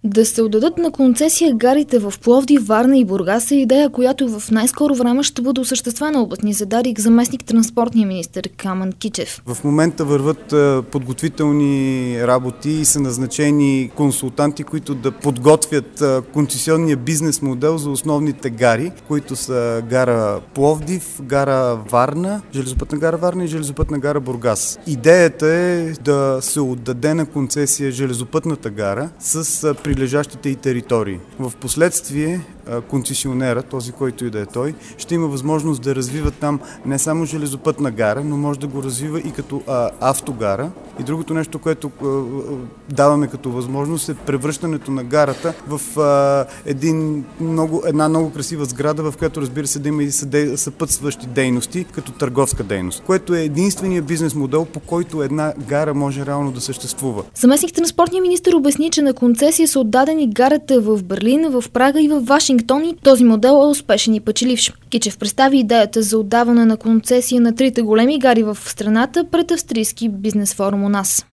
Да се отдадат на концесия гарите в Пловдив, Варна и Бургас е идея, която в най-скоро време ще бъде осъществена, обясни за Дарик заместник транспортния министър Камен Кичев. В момента върват подготвителни работи и са назначени консултанти, които да подготвят концесионния бизнес модел за основните гари, които са гара Пловдив, гара Варна, железопътна гара Варна и железопътна гара Бургас. Идеята е да се отдаде на концесия железопътната гара с прилежащите и територии. В последствие концесионера, този, който и да е той, ще има възможност да развива там не само железопътна гара, но може да го развива и като автогара. И другото нещо, което даваме като възможност е превръщането на гарата в една много красива сграда, в която, разбира се, да има и съпътстващи дейности, като търговска дейност, което е единствения бизнес модел, по който една гара може реално да съществува. Заместник транспортния министър обясни, че на концесия са отдадени гарата в Берлин, в Прага и в Вашингтон и този модел е успешен и печеливш. Кичев представи идеята за отдаване на концесия на трите големи гари в страната пред австрийски бизнес форум у нас.